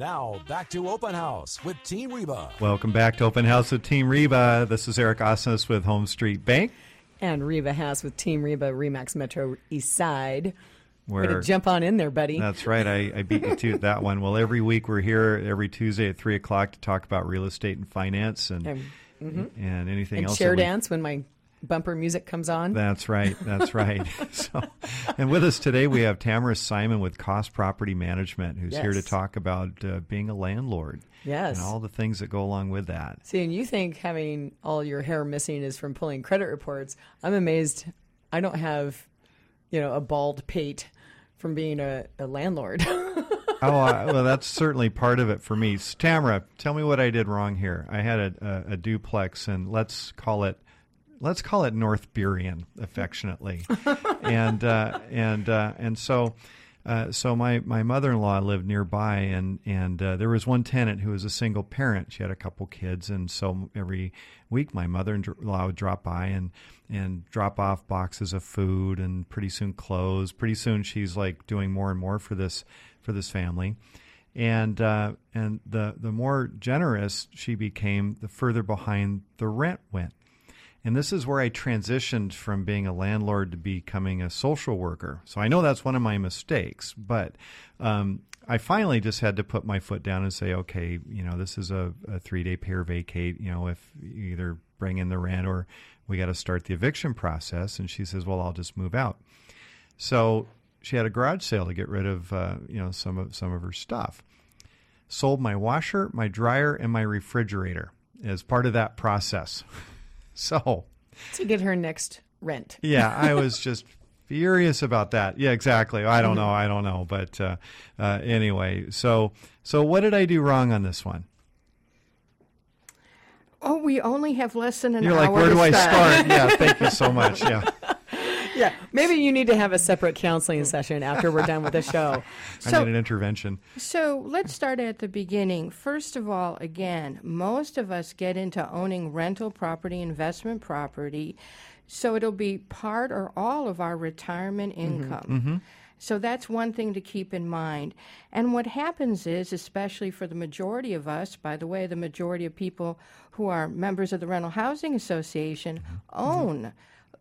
Now, back to Open House with Team Reba. Welcome back to Open House with Team Reba. This is Eric Osnes with Home Street Bank. And Reba Haas with Team Reba, RE/MAX Metro East Side. Way to jump on in there, buddy. That's right. I beat you to that one. Well, every week we're here every Tuesday at 3 o'clock to talk about real estate and finance and anything and else. Share dance when my bumper music comes on. That's right. That's right. And with us today, we have Tamara Simon with Cost Property Management, who's here to talk about being a landlord. Yes. And all the things that go along with that. See, and you think having all your hair missing is from pulling credit reports. I'm amazed I don't have, a bald pate from being a landlord. Well, that's certainly part of it for me. So, Tamara, tell me what I did wrong here. I had a duplex, and let's call it North Burien, affectionately, and so my mother-in-law lived nearby, and there was one tenant who was a single parent. She had a couple kids, and so every week my mother-in-law would drop by and drop off boxes of food and pretty soon clothes. Pretty soon she's like doing more and more for this family. And the more generous she became, the further behind the rent went. And this is where I transitioned from being a landlord to becoming a social worker. So I know that's one of my mistakes, but I finally just had to put my foot down and say, okay, this is a 3-day pay or vacate, if you either bring in the rent or we got to start the eviction process. And she says, well, I'll just move out. So she had a garage sale to get rid of, some of her stuff. Sold my washer, my dryer, and my refrigerator as part of that process. So to get her next rent. Yeah, I was just furious about that. Yeah, exactly. I don't know. But anyway, so what did I do wrong on this one? Oh, we only have less than an hour. You're like, where do I start? Yeah, thank you so much. Yeah. Yeah, maybe you need to have a separate counseling session after we're done with the show. I need an intervention. So let's start at the beginning. First of all, again, most of us get into owning rental property, investment property, so it'll be part or all of our retirement income. Mm-hmm. So that's one thing to keep in mind. And what happens is, especially for the majority of us, by the way, the majority of people who are members of the Rental Housing Association own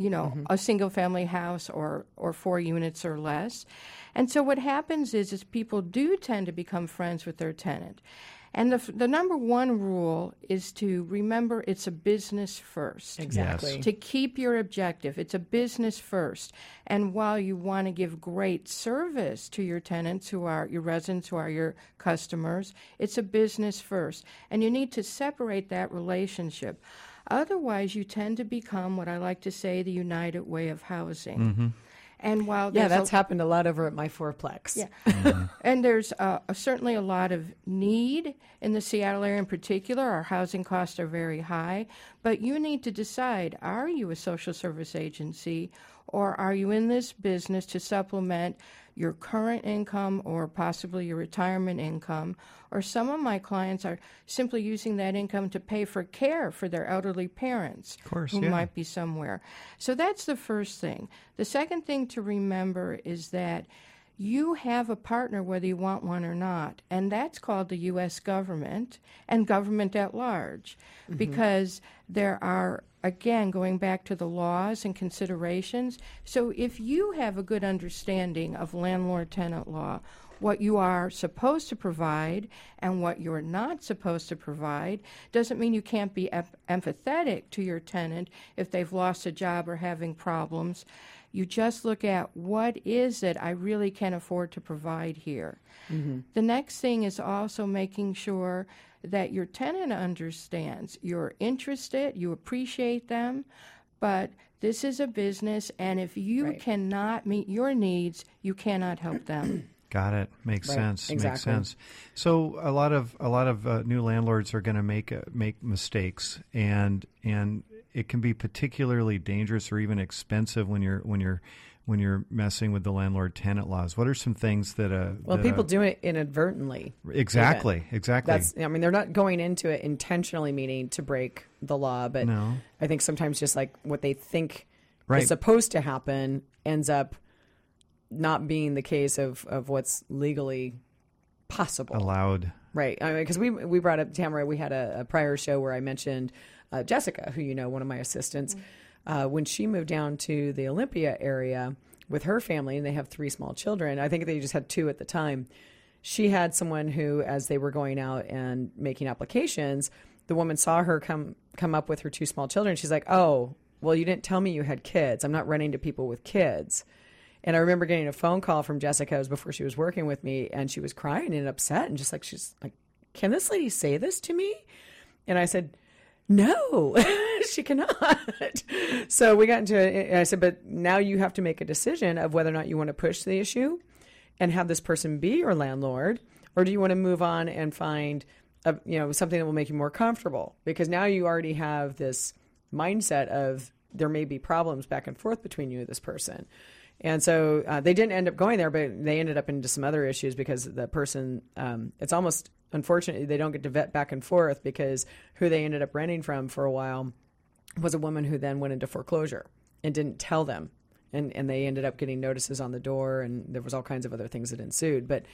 a single-family house or 4 units or less. And so what happens is people do tend to become friends with their tenant. And the number one rule is to remember it's a business first. Exactly. Yes. To keep your objective. It's a business first. And while you want to give great service to your tenants who are your residents, who are your customers, it's a business first. And you need to separate that relationship. Otherwise, you tend to become what I like to say the United Way of housing. Mm-hmm. And while that's happened a lot over at my fourplex. Yeah, and there's certainly a lot of need in the Seattle area in particular. Our housing costs are very high, but you need to decide: are you a social service agency, or are you in this business to supplement your current income or possibly your retirement income? Or some of my clients are simply using that income to pay for care for their elderly parents who might be somewhere. So that's the first thing. The second thing to remember is that you have a partner whether you want one or not, and that's called the U.S. government and government at large, because there are, again, going back to the laws and considerations. So if you have a good understanding of landlord-tenant law, what you are supposed to provide and what you're not supposed to provide, doesn't mean you can't be empathetic to your tenant if they've lost a job or having problems. You just look at what is it I really can afford to provide here. Mm-hmm. The next thing is also making sure that your tenant understands you're interested, you appreciate them, but this is a business, and if you cannot meet your needs, you cannot help them. Got it. Makes sense. Exactly. Makes sense. So a lot of new landlords are going to make mistakes, and it can be particularly dangerous or even expensive when you're messing with the landlord-tenant laws. What are some things that people do it inadvertently. Exactly. Even. Exactly. They're not going into it intentionally meaning to break the law, but I think sometimes just like what they think is supposed to happen ends up not being the case of what's legally possible. allowed. Right. I mean, because we brought up Tamara. We had a prior show where I mentioned Jessica, who, one of my assistants, when she moved down to the Olympia area with her family, and they have 3 small children. I think they just had 2 at the time. She had someone who, as they were going out and making applications, the woman saw her come up with her 2 small children. She's like, "Oh, well, you didn't tell me you had kids. I'm not running to people with kids." And I remember getting a phone call from Jessica. It was before she was working with me, and she was crying and upset, and she's like, "Can this lady say this to me?" And I said, "No, she cannot." So we got into it, and I said, "But now you have to make a decision of whether or not you want to push the issue and have this person be your landlord, or do you want to move on and find something that will make you more comfortable? Because now you already have this mindset of there may be problems back and forth between you and this person." And so they didn't end up going there, but they ended up into some other issues because the person, it's almost unfortunately they don't get to vet back and forth, because who they ended up renting from for a while was a woman who then went into foreclosure and didn't tell them. And they ended up getting notices on the door, and there was all kinds of other things that ensued. But,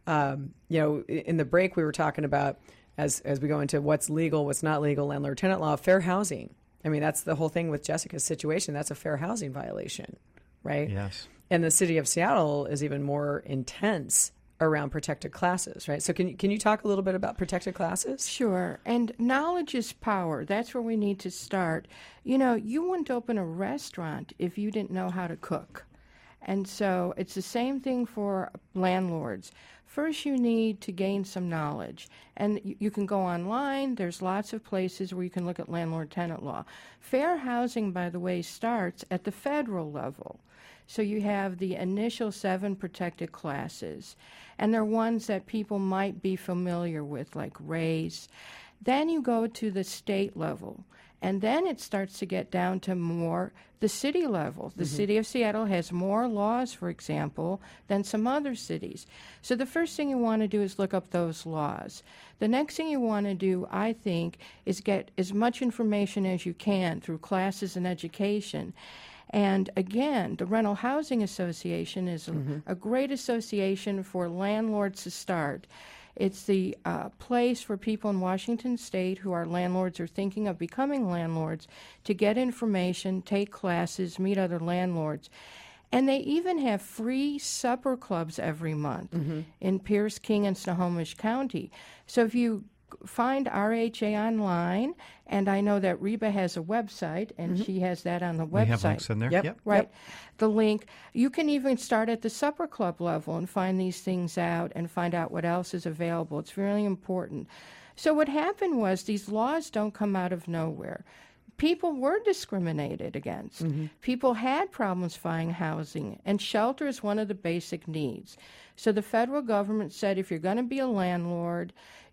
in the break we were talking about, as we go into what's legal, what's not legal, landlord-tenant law, fair housing. I mean, that's the whole thing with Jessica's situation. That's a fair housing violation, right? Yes. And the city of Seattle is even more intense around protected classes, right? So can you talk a little bit about protected classes? Sure. And knowledge is power. That's where we need to start. You wouldn't open a restaurant if you didn't know how to cook. And so it's the same thing for landlords. First, you need to gain some knowledge. And you can go online. There's lots of places where you can look at landlord-tenant law. Fair housing, by the way, starts at the federal level. So you have the initial 7 protected classes, and they're ones that people might be familiar with, like race. Then you go to the state level, and then it starts to get down to more the city level. The city of Seattle has more laws, for example, than some other cities. So the first thing you want to do is look up those laws. The next thing you want to do, I think, is get as much information as you can through classes and education. And again, the Rental Housing Association is a great association for landlords to start. It's the place for people in Washington State who are landlords or thinking of becoming landlords to get information, take classes, meet other landlords. And they even have free supper clubs every month in Pierce, King, and Snohomish County. So if you find RHA online, and I know that Reba has a website, and she has that on the website. We have links in there. Yep. Right. The link. You can even start at the supper club level and find these things out and find out what else is available. It's really important. So what happened was these laws don't come out of nowhere. People were discriminated against. People had problems finding housing, and shelter is one of the basic needs. So the federal government said if you're going to be a landlord,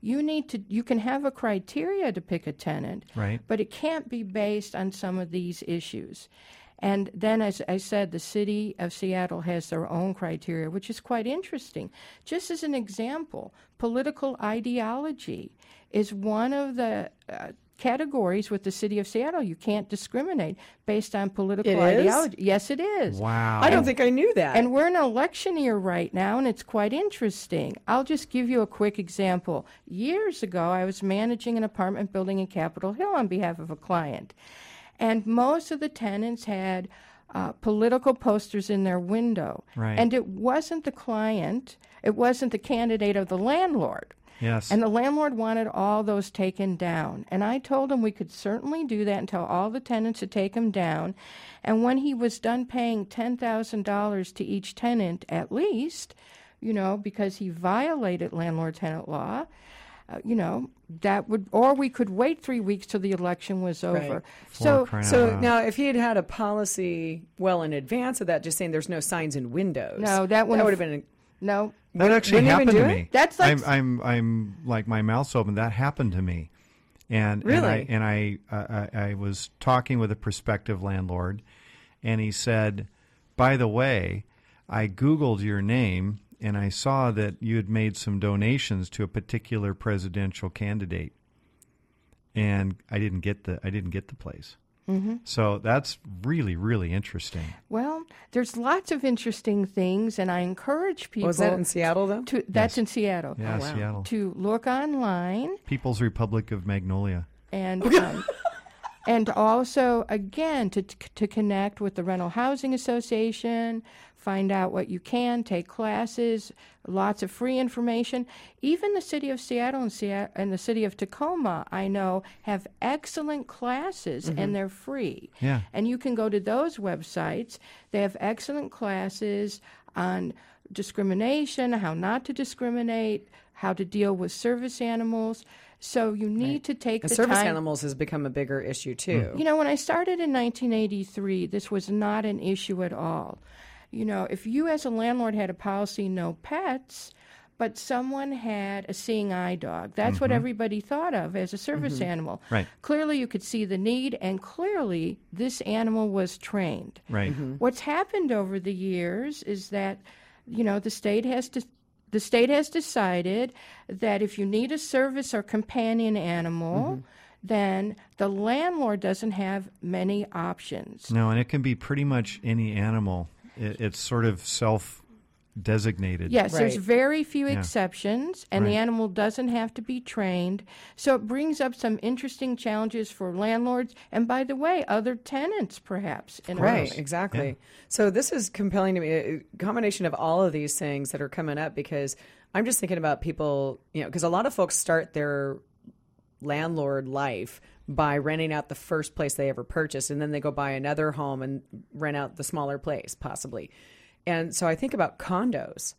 you can have a criteria to pick a tenant, Right. but it can't be based on some of these issues. And then, as I said, the city of Seattle has their own criteria, which is quite interesting. Just as an example, political ideology is one of the categories with the city of Seattle. You can't discriminate based on political ideology. Yes, it is. Wow. I don't think I knew that. And we're in an election year right now, and it's quite interesting. I'll just give you a quick example. Years ago, I was managing an apartment building in Capitol Hill on behalf of a client. And most of the tenants had political posters in their window. Right. And it wasn't the client, it wasn't the candidate of the landlord. Yes. And the landlord wanted all those taken down. And I told him we could certainly do that and tell all the tenants to take them down. And when he was done paying $10,000 to each tenant at least, because he violated landlord-tenant law, that would, or we could wait 3 weeks till the election was over. Right. So So now, if he had had a policy well in advance of that, just saying there's no signs in windows, No, that would have been. no, That actually wouldn't even happened to do me. it? That's like I'm like my mouth's open. That happened to me, and Really? I was talking with a prospective landlord, and he said, "By the way, I Googled your name, and I saw that you had made some donations to a particular presidential candidate, and I didn't get the place." So that's really, really interesting. Well, There's lots of interesting things, and I encourage people. Was that in Seattle, though? That's in Seattle. Yeah, wow. Seattle. To look online People's Republic of Magnolia. and and also again to connect with the Rental Housing Association, find out what you can, take classes, lots of free information. Even the city of Seattle and the city of Tacoma, I know, have excellent classes and they're free. Yeah. And you can go to those websites. They have excellent classes on discrimination, how not to discriminate, how to deal with service animals. So you need to take And the service time. animals has become a bigger issue, too. You know, when I started in 1983, this was not an issue at all. You know, if you as a landlord had a policy, no pets, but someone had a seeing eye dog, that's what everybody thought of as a service animal. Right. Clearly, you could see the need, and clearly, this animal was trained. Right. What's happened over the years is that, you know, the state has decided that if you need a service or companion animal, then the landlord doesn't have many options. No, and it can be pretty much any animal. It's sort of self-designated. Yes, there's Right. very few Yeah. exceptions, and the Right. animal doesn't have to be trained. So it brings up some interesting challenges for landlords, and by the way, other tenants perhaps. In a Right, way. exactly. Yeah. So this is compelling to me, a combination of all of these things that are coming up, because I'm just thinking about people, you know, because a lot of folks start their landlord life by renting out the first place they ever purchased, and then they go buy another home and rent out the smaller place, possibly. And so I think about condos.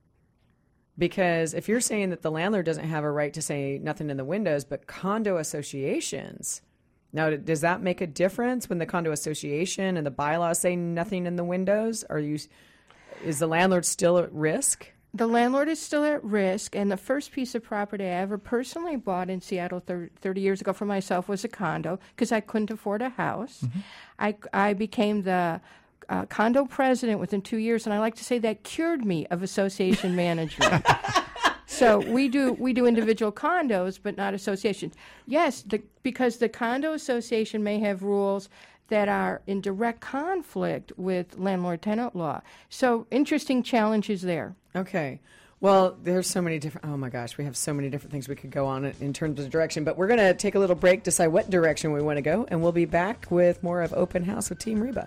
Because if you're saying that the landlord doesn't have a right to say nothing in the windows, but condo associations, now does that make a difference when the condo association and the bylaws say nothing in the windows? Is the landlord still at risk? The landlord is still at risk, and the first piece of property I ever personally bought in Seattle 30 years ago for myself was a condo because I couldn't afford a house. I became the condo president within 2 years, and I like to say that cured me of association management. So we do individual condos, but not associations. Yes, because the condo association may have rules that are in direct conflict with landlord-tenant law. So interesting challenges there. Okay. Well, there's so many different, oh my gosh, we have so many different things we could go on in terms of direction, but we're going to take a little break, decide what direction we want to go, and we'll be back with more of Open House with Team Reba.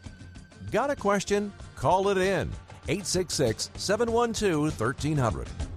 Got a question? Call it in. 866-712-1300.